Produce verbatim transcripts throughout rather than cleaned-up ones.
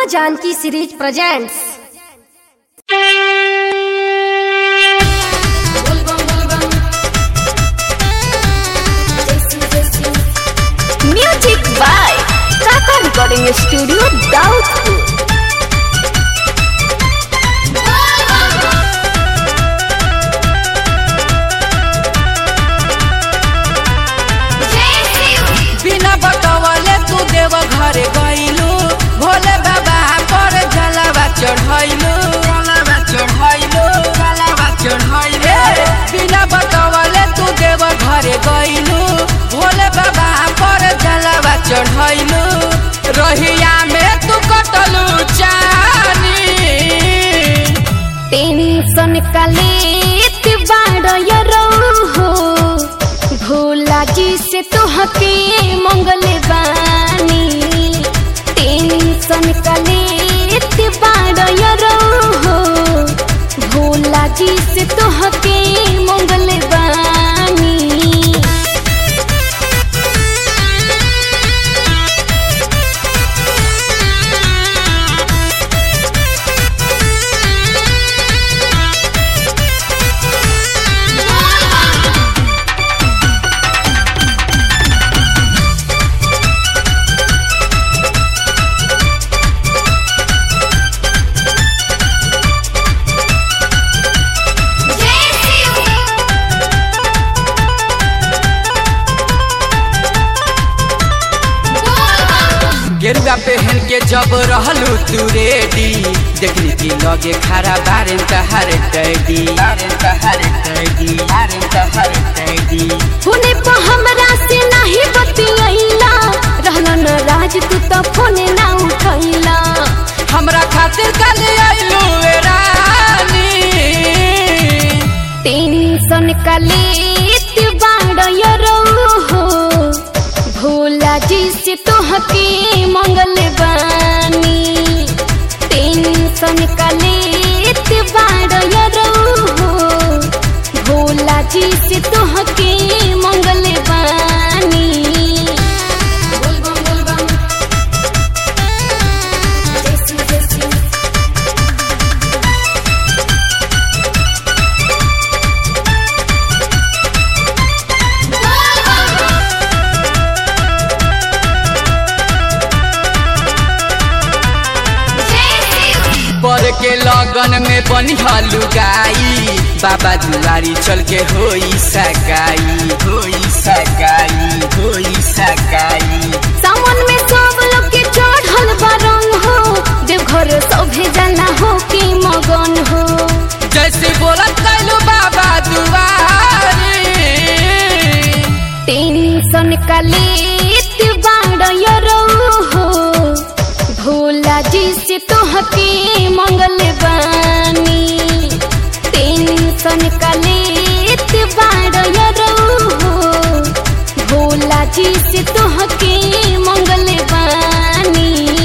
Janaki series presents. Music by Kaka recording studio Daudpur. बिना बतवले तू देव घरे गइलू, भोले बाबा पर जलावा चढ़ाइलू जलावा चढ़ाइलू जलावा चढ़ाइलू। बिना बतवले तू देव घरे गइलू, भोले बाबा पर जलावा चढ़ाइलू। रहिया में तू कटलू चानी, टेंशन कलेत बाड़ो हो, भोला जी से तोहके मंगल बानी। टेंशन कलेत बाड़ो हो, भोला जी से तोहके मंगल बानी। गेरुआ पहन के जब रहलू तू रेडी, देखनी की लगे खरा बारें तहार टैडी बारें तहार टैडी बारें तहार टैडी। फोने पर हमरा से नहीं बतियैला, रहना न राज तू तो फोने ना उठैला। हमरा खातिर कल आइलू ए रानी, टेंशन कलेत बाड़ो हो, भोला जी से तोहके मंगल बानी। टेंशन कलेत बाड़ो हो, भोला जी से तोहके मंगल बानी। पर के लगन में बनिहालू गाई, बाबा दुआरी चल के होई सगाई होई सगाई होई सगाई। सावन में सब लोग के चढ़ल बरंग हो, देवघर सभे जाना हो के मगन हो। जैसे बोलत कैलू बाबा दुआरी, टेंशन कलेत बाड़ो हो, भोला जी से तोहके मंगल बानी। टेंशन कलेत बाड़ो हो, भोला जी से तोहके मंगल बानी।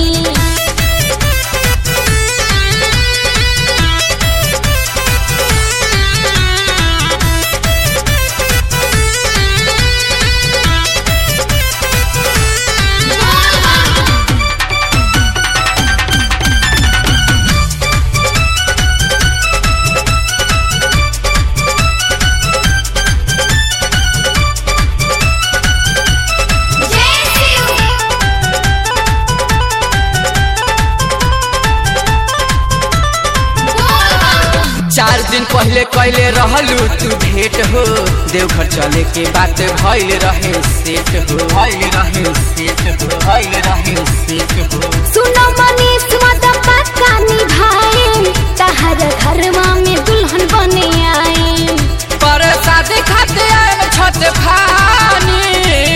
चार दिन पहले कैले रहलू तू भेंट हो, देवघर चले के बात भइल रहे सेट हो भइल रहे सेट हो भइल रहे सेट हो। सुनो मनीष मत पक्का निभाए, तहर घरवा में दुल्हन बने आए। पर शादी खाते आए छत फानी,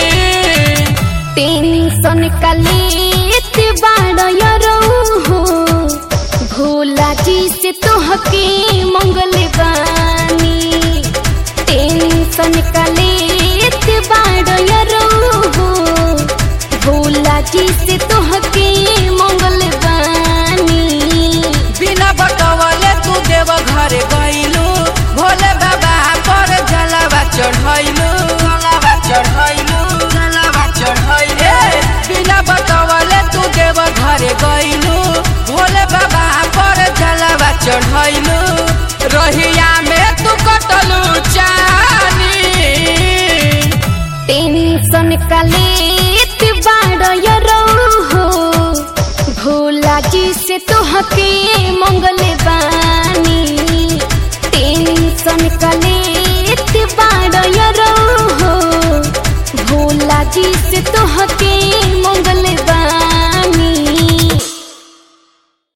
टेंशन कलेत बाड़ो हो, भोला जी से तोहके मंगल बानी। टेंशन कलेत बाड़ो हो, भोला जी से तोहके मंगल बानी। बिना बतवले तू देव घरे गइलू, भोले बाबा पर जलावा चढ़ाइलू जलावा चढ़ाइलू जलावा चढ़ाइलू। बिना बतवले तू देव घरे गइलू, का लेत बाड़ो हो भोला जी से तोहके मंगले बानी टेंशन का लेत बाड़ो हो भोला जी से तोहके